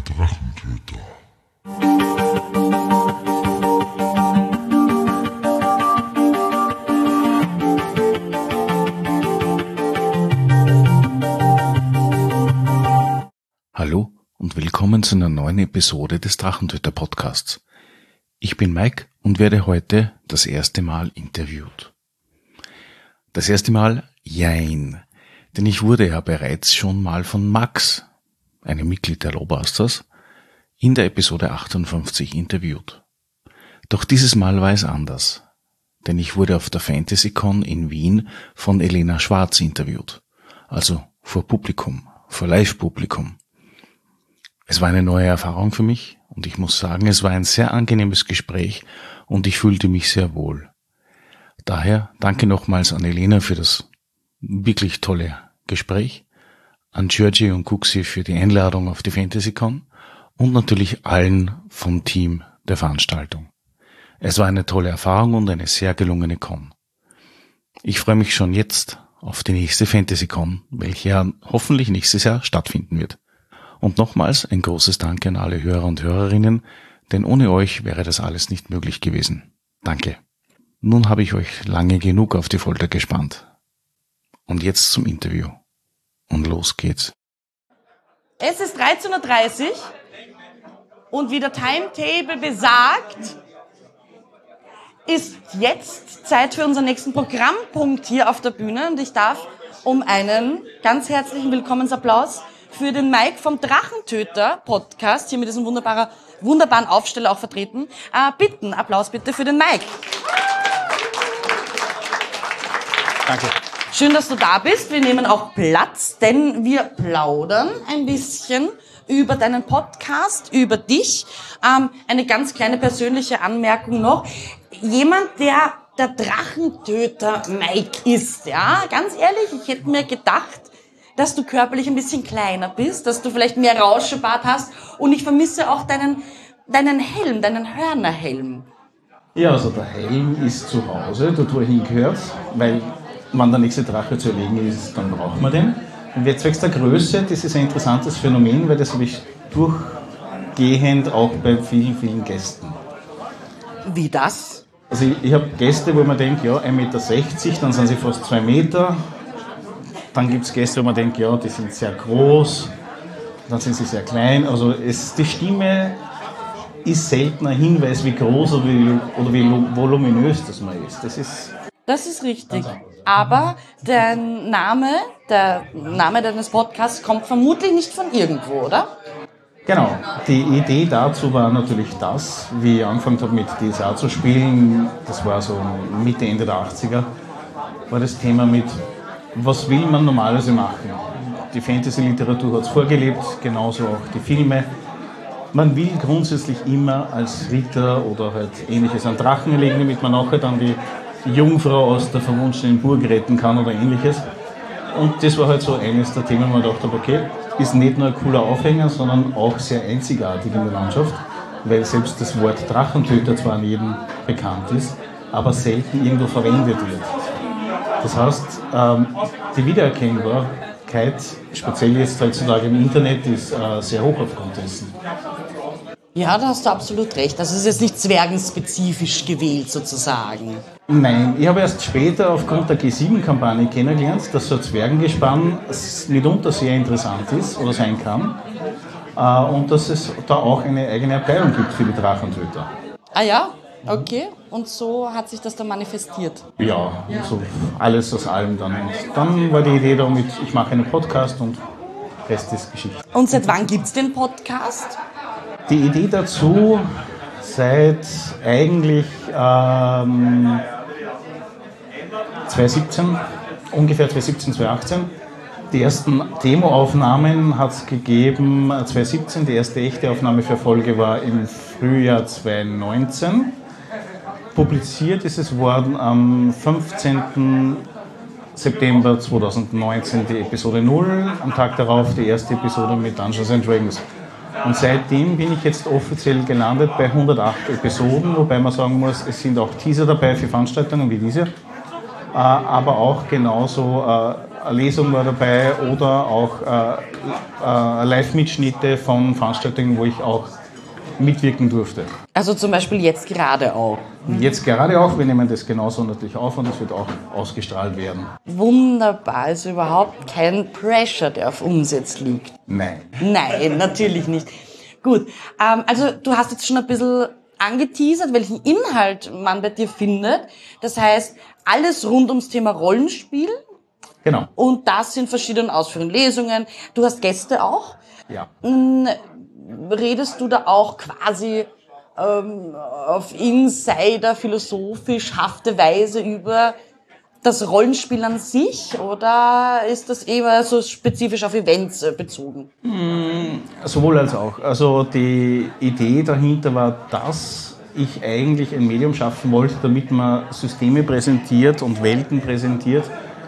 Drachentöter. Hallo und willkommen zu einer neuen Episode des Drachentöter-Podcasts. Ich bin Mike und werde heute das erste Mal interviewt. Das erste Mal jein, denn ich wurde ja bereits schon mal von Max, einem Mitglied der Lowbusters, in der Episode 58 interviewt. Doch dieses Mal war es anders, denn ich wurde auf der FantasyCon in Wien von Elena Schwarz interviewt, also vor Publikum, vor Live-Publikum. Es war eine neue Erfahrung für mich und ich muss sagen, es war ein sehr angenehmes Gespräch und ich fühlte mich sehr wohl. Daher danke nochmals an Elena für das wirklich tolle Gespräch, an Georgie und Kuxi für die Einladung auf die FantasyCon und natürlich allen vom Team der Veranstaltung. Es war eine tolle Erfahrung und eine sehr gelungene Con. Ich freue mich schon jetzt auf die nächste FantasyCon, welche ja hoffentlich nächstes Jahr stattfinden wird. Und nochmals ein großes Danke an alle Hörer und Hörerinnen, denn ohne euch wäre das alles nicht möglich gewesen. Danke. Nun habe ich euch lange genug auf die Folter gespannt. Und jetzt zum Interview. Und los geht's. Es ist 13:30 Uhr und wie der Timetable besagt, ist jetzt Zeit für unseren nächsten Programmpunkt hier auf der Bühne und ich darf um einen ganz herzlichen Willkommensapplaus für den Mike vom Drachentöter-Podcast, hier mit diesem wunderbaren Aufsteller auch vertreten. Bitten, Applaus bitte für den Mike. Danke. Schön, dass du da bist. Wir nehmen auch Platz, denn wir plaudern ein bisschen über deinen Podcast, über dich. Eine ganz kleine persönliche Anmerkung noch. Jemand, der Drachentöter Mike ist, ja, ganz ehrlich, ich hätte mir gedacht, dass du körperlich ein bisschen kleiner bist, dass du vielleicht mehr Rauschebart hast und ich vermisse auch deinen Helm, deinen Hörnerhelm. Ja, also der Helm ist zu Hause, dort wo er hingehört, weil wenn der nächste Drache zu erlegen ist, dann braucht man den. Und jetzt zwecks der Größe, das ist ein interessantes Phänomen, weil das habe ich durchgehend auch bei vielen, vielen Gästen. Wie das? Also ich habe Gäste, wo man denkt, ja, 1,60 Meter, dann sind sie fast 2 Meter. Dann gibt es Gäste, wo man denkt, ja, die sind sehr groß, dann sind sie sehr klein. Also die Stimme ist selten ein Hinweis, wie groß oder wie voluminös das man ist. Das ist richtig. Aber der Name deines Podcasts kommt vermutlich nicht von irgendwo, oder? Genau. Die Idee dazu war natürlich das, wie ich angefangen habe mit DSA zu spielen, das war so Mitte, Ende der 80er, war das Thema mit, was will man normalerweise machen? Die Fantasy-Literatur hat es vorgelebt, genauso auch die Filme. Man will grundsätzlich immer als Ritter oder halt ähnliches an Drachen erlegen, damit man nachher dann die Jungfrau aus der verwunschenen Burg retten kann oder ähnliches. Und das war halt so eines der Themen, wo man gedacht habe, okay, ist nicht nur ein cooler Aufhänger, sondern auch sehr einzigartig in der Landschaft, weil selbst das Wort Drachentöter zwar an jedem bekannt ist, aber selten irgendwo verwendet wird. Das heißt, die Wiedererkennbarkeit, speziell jetzt heutzutage im Internet, ist sehr hoch aufgrund dessen. Ja, da hast du absolut recht. Also es ist jetzt nicht zwergenspezifisch gewählt sozusagen. Nein, ich habe erst später aufgrund der G7-Kampagne kennengelernt, dass so ein Zwergengespann mitunter sehr interessant ist oder sein kann und dass es da auch eine eigene Abteilung gibt für die Drachentöter. Ah ja? Okay. Und so hat sich das dann manifestiert? Ja, so alles aus allem dann. Und dann war die Idee damit, ich mache einen Podcast und Rest ist Geschichte. Und seit wann gibt's den Podcast? Die Idee dazu seit eigentlich 2017, ungefähr 2017, 2018. Die ersten Demoaufnahmen hat es gegeben 2017. Die erste echte Aufnahme für Folge war im Frühjahr 2019. Publiziert ist es worden am 15. September 2019 die Episode 0, am Tag darauf die erste Episode mit Dungeons & Dragons. Und seitdem bin ich jetzt offiziell gelandet bei 108 Episoden, wobei man sagen muss, es sind auch Teaser dabei für Veranstaltungen wie diese, aber auch genauso eine Lesung war dabei oder auch Live-Mitschnitte von Veranstaltungen, wo ich auch mitwirken durfte. Also zum Beispiel jetzt gerade auch. Jetzt gerade auch, wir nehmen das genauso natürlich auf und es wird auch ausgestrahlt werden. Wunderbar, also überhaupt kein Pressure, der auf uns jetzt liegt. Nein. Nein, natürlich nicht. Gut, also du hast jetzt schon ein bisschen angeteasert, welchen Inhalt man bei dir findet. Das heißt, alles rund ums Thema Rollenspiel. Genau. Und das in verschiedenen Ausführungen, Lesungen. Du hast Gäste auch. Ja. Redest du da auch quasi auf Insider, philosophisch hafte Weise über das Rollenspiel an sich oder ist das eher so spezifisch auf Events bezogen? Sowohl als auch. Also die Idee dahinter war, dass ich eigentlich ein Medium schaffen wollte, damit man Systeme präsentiert und Welten präsentiert,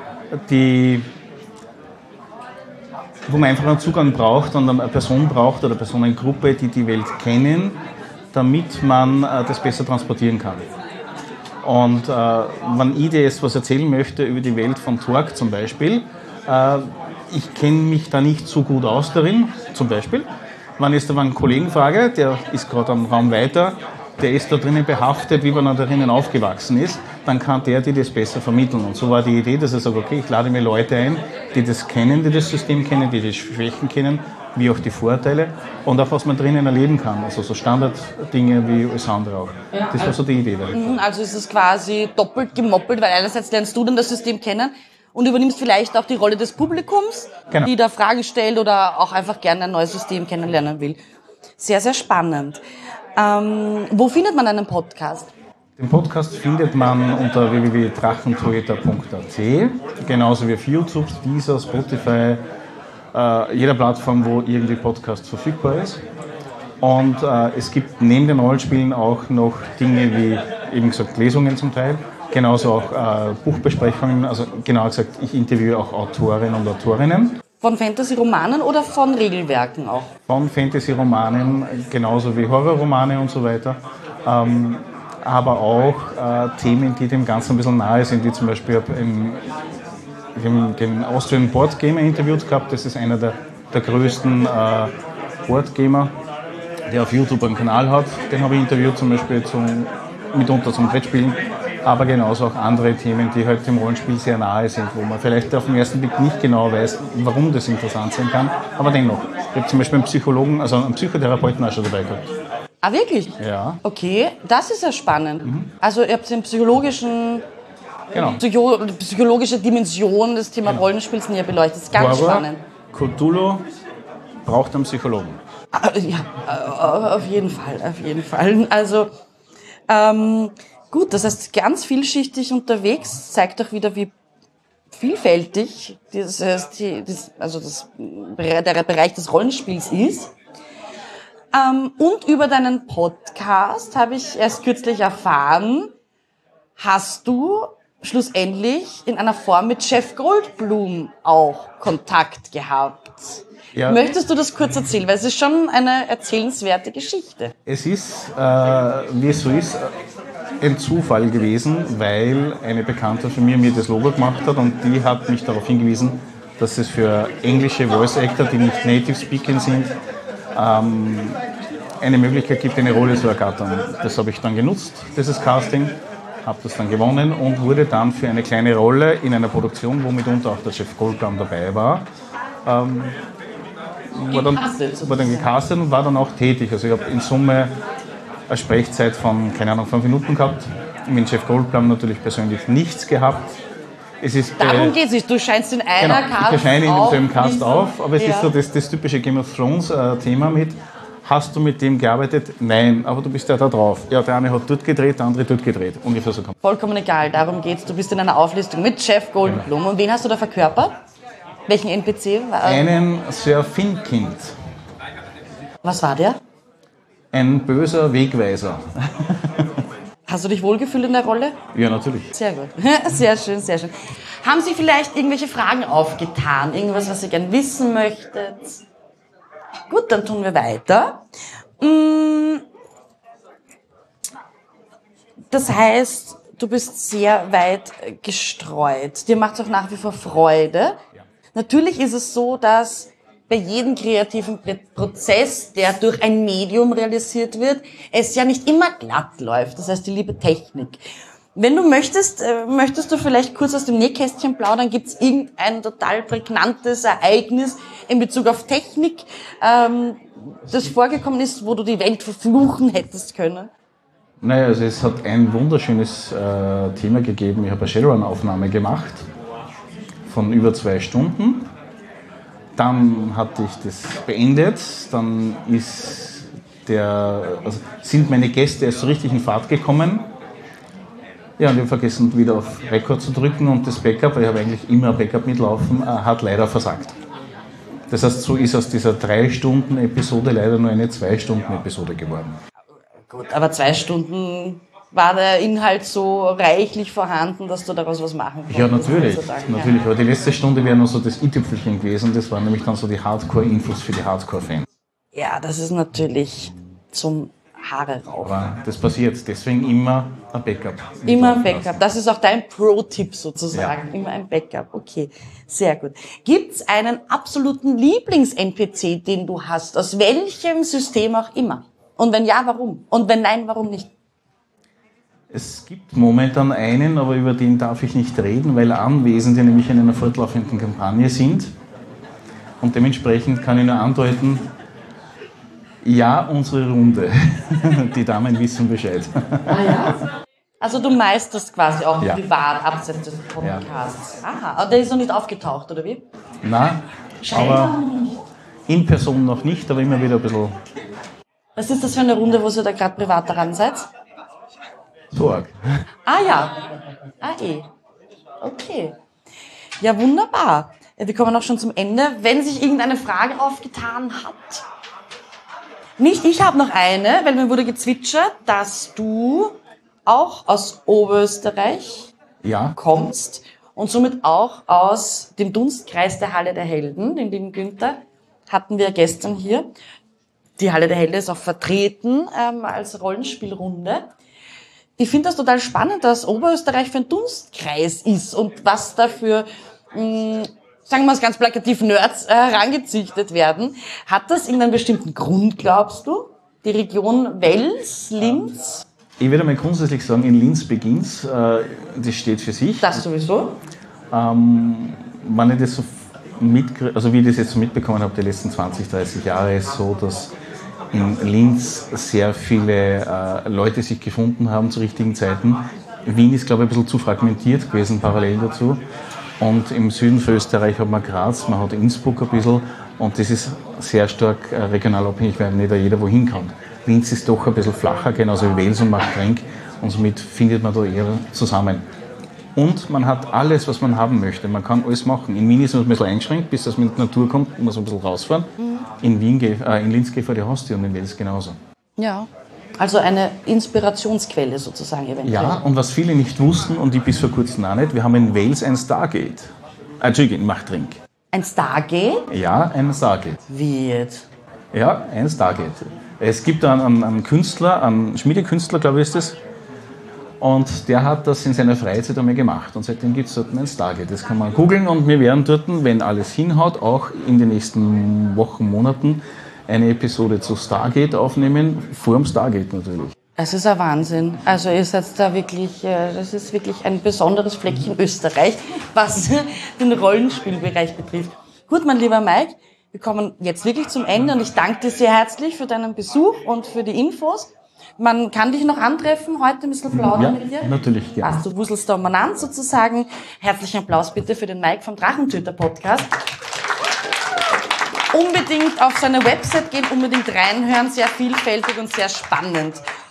wo man einfach einen Zugang braucht und eine Person braucht oder Personengruppe, die die Welt kennen, damit man das besser transportieren kann. Und wenn ich dir jetzt was erzählen möchte über die Welt von Torg zum Beispiel, ich kenne mich da nicht so gut aus darin, zum Beispiel. Wenn ich jetzt einen Kollegen frage, der ist gerade am Raum weiter, der ist da drinnen behaftet, wie wenn er da drinnen aufgewachsen ist, dann kann der dir das besser vermitteln. Und so war die Idee, dass er sagt, okay, ich lade mir Leute ein, die das kennen, die das System kennen, die die Schwächen kennen, wie auch die Vorteile und auch was man drinnen erleben kann. Also so Standarddinge wie alles andere auch. Ja, das war so die Idee. Also ist es quasi doppelt gemoppelt, weil einerseits lernst du dann das System kennen und übernimmst vielleicht auch die Rolle des Publikums, genau, die da Fragen stellt oder auch einfach gerne ein neues System kennenlernen will. Sehr, sehr spannend. Wo findet man einen Podcast? Den Podcast findet man unter www.drachentheater.at, genauso wie auf YouTube, Deezer, Spotify, jeder Plattform, wo irgendwie Podcast verfügbar ist. Und es gibt neben den Rollenspielen auch noch Dinge wie, eben gesagt, Lesungen zum Teil, genauso auch Buchbesprechungen, also genauer gesagt, ich interviewe auch Autorinnen und Autorinnen. Von Fantasy-Romanen oder von Regelwerken auch? Von Fantasy-Romanen, genauso wie Horrorromane und so weiter. Aber auch Themen, die dem Ganzen ein bisschen nahe sind, wie zum Beispiel wir haben den Austrian Board Gamer interviewt gehabt. Das ist einer der größten Board Gamer, der auf YouTube einen Kanal hat. Den habe ich interviewt, zum Beispiel mitunter zum Brettspielen. Aber genauso auch andere Themen, die halt dem Rollenspiel sehr nahe sind, wo man vielleicht auf den ersten Blick nicht genau weiß, warum das interessant sein kann. Aber dennoch. Ich habe zum Beispiel einen Psychologen, also einen Psychotherapeuten auch schon dabei gehabt. Ah, wirklich? Ja. Okay, das ist ja spannend. Also ihr habt den psychologische Dimension des Thema Rollenspiels näher beleuchtet. Das ist ganz spannend. Cthulhu braucht einen Psychologen. Ja, auf jeden Fall. Also, gut, das heißt, ganz vielschichtig unterwegs, zeigt auch wieder, wie vielfältig der Bereich des Rollenspiels ist. Und über deinen Podcast habe ich erst kürzlich erfahren, hast du schlussendlich in einer Form mit Jeff Goldblum auch Kontakt gehabt. Ja. Möchtest du das kurz erzählen? Weil es ist schon eine erzählenswerte Geschichte. Es ist, wie es so ist, ein Zufall gewesen, weil eine Bekannte von mir das Logo gemacht hat und die hat mich darauf hingewiesen, dass es für englische Voice Actor, die nicht Native Speaking sind, eine Möglichkeit gibt, eine Rolle zu ergattern. Das habe ich dann genutzt, dieses Casting, habe das dann gewonnen und wurde dann für eine kleine Rolle in einer Produktion, wo mitunter auch der Jeff Goldblum dabei war, war dann gecastet und war dann auch tätig. Also ich habe in Summe eine Sprechzeit von, 5 Minuten gehabt. Mit Jeff Goldblum natürlich persönlich nichts gehabt. Darum geht es nicht, du scheinst in einer Cast ich erscheine in demselben Cast auf, aber es ist so das typische Game of Thrones Thema mit, hast du mit dem gearbeitet? Nein, aber du bist ja da drauf. Ja, der eine hat dort gedreht, der andere dort gedreht. Ungefähr so. Vollkommen egal, darum geht's. Du bist in einer Auflistung mit Jeff Goldblum. Genau. Und wen hast du da verkörpert? Welchen NPC? Einen Sir Finkind. Was war der? Ein böser Wegweiser. Hast du dich wohlgefühlt in der Rolle? Ja, natürlich. Sehr gut. Sehr schön, sehr schön. Haben Sie vielleicht irgendwelche Fragen aufgetan? Irgendwas, was Sie gern wissen möchtet? Gut, dann tun wir weiter. Das heißt, du bist sehr weit gestreut. Dir macht es auch nach wie vor Freude, Natürlich ist es so, dass bei jedem kreativen Prozess, der durch ein Medium realisiert wird, es ja nicht immer glatt läuft. Das heißt, die liebe Technik. Wenn du möchtest du vielleicht kurz aus dem Nähkästchen plaudern? Gibt es irgendein total prägnantes Ereignis in Bezug auf Technik, das vorgekommen ist, wo du die Welt verfluchen hättest können? Naja, also es hat ein wunderschönes Thema gegeben. Ich habe eine Shadowrun-Aufnahme gemacht von über 2 Stunden. Dann hatte ich das beendet. Dann sind meine Gäste erst so richtig in Fahrt gekommen. Ja, und ich habe vergessen, wieder auf Record zu drücken und das Backup, weil ich habe eigentlich immer ein Backup mitlaufen, hat leider versagt. Das heißt, so ist aus dieser 3-Stunden-Episode leider nur eine 2-Stunden-Episode geworden. Gut, aber 2 Stunden war der Inhalt so reichlich vorhanden, dass du daraus was machen konntest? Ja, natürlich. Aber die letzte Stunde wäre nur so das i-Tüpfelchen gewesen. Das waren nämlich dann so die Hardcore-Infos für die Hardcore-Fans. Ja, das ist natürlich zum Haare raufen. Aber das passiert, deswegen immer ein Backup. Immer ein Backup. Das ist auch dein Pro-Tipp sozusagen. Ja. Immer ein Backup. Okay, sehr gut. Gibt's einen absoluten Lieblings-NPC, den du hast? Aus welchem System auch immer? Und wenn ja, warum? Und wenn nein, warum nicht? Es gibt momentan einen, aber über den darf ich nicht reden, weil Anwesende nämlich in einer fortlaufenden Kampagne sind. Und dementsprechend kann ich nur andeuten, ja, unsere Runde. Die Damen wissen Bescheid. Ah ja? Also du meisterst quasi auch privat abseits des Ja. Podcasts. Aha, aber der ist noch nicht aufgetaucht, oder wie? Nein, aber in Person noch nicht, aber immer wieder ein bisschen. Was ist das für eine Runde, wo ihr da gerade privat daran seid? Sorg. Ah ja. Okay. Ja, wunderbar. Wir kommen auch schon zum Ende. Wenn sich irgendeine Frage aufgetan hat. Nicht, ich habe noch eine, weil mir wurde gezwitschert, dass du auch aus Oberösterreich kommst und somit auch aus dem Dunstkreis der Halle der Helden, den lieben Günther, hatten wir gestern hier. Die Halle der Helden ist auch vertreten als Rollenspielrunde. Ich finde das total spannend, dass Oberösterreich für ein Dunstkreis ist und was dafür, sagen wir es ganz plakativ, Nerds herangezüchtet werden. Hat das irgendeinen bestimmten Grund, glaubst du? Die Region Wels, Linz? Ich würde mal grundsätzlich sagen, in Linz beginnt's. Das steht für sich. Das sowieso. Wenn ich das so wie ich das jetzt so mitbekommen habe, die letzten 20, 30 Jahre, ist so, dass in Linz sehr viele Leute sich gefunden haben zu richtigen Zeiten. Wien ist, glaube ich, ein bisschen zu fragmentiert gewesen, parallel dazu. Und im Süden von Österreich hat man Graz, man hat Innsbruck ein bisschen. Und das ist sehr stark regional abhängig, weil nicht jeder wohin kann. Linz ist doch ein bisschen flacher, genauso wie Wels und Machtrenk. Und somit findet man da eher zusammen. Und man hat alles, was man haben möchte. Man kann alles machen. In Wien ist man ein bisschen eingeschränkt, bis das mit der Natur kommt, muss man ein bisschen rausfahren. In Linz geht vor die Haustür und in Wels genauso. Ja, also eine Inspirationsquelle sozusagen eventuell. Ja, und was viele nicht wussten, und ich bis vor kurzem auch nicht, wir haben in Wales ein Stargate. Entschuldigung, in Machtrenk. Ein Stargate? Ja, ein Stargate. Wie jetzt? Ja, ein Stargate. Es gibt einen Künstler, einen Schmiedekünstler, glaube ich ist das, und der hat das in seiner Freizeit einmal gemacht. Und seitdem gibt es dort ein Stargate. Das kann man googeln und wir werden dort, wenn alles hinhaut, auch in den nächsten Wochen, Monaten eine Episode zu Stargate aufnehmen, vor dem Stargate natürlich. Es ist ein Wahnsinn. Also ihr seid da wirklich, das ist wirklich ein besonderes Fleckchen Österreich, was den Rollenspielbereich betrifft. Gut, mein lieber Mike, wir kommen jetzt wirklich zum Ende und ich danke dir sehr herzlich für deinen Besuch und für die Infos. Man kann dich noch antreffen, heute ein bisschen plaudern mit dir. Ja, natürlich, ja. Also, du wuselst da umeinander sozusagen. Herzlichen Applaus bitte für den Mike vom Drachentöter-Podcast. Unbedingt auf seine Website gehen, unbedingt reinhören, sehr vielfältig und sehr spannend.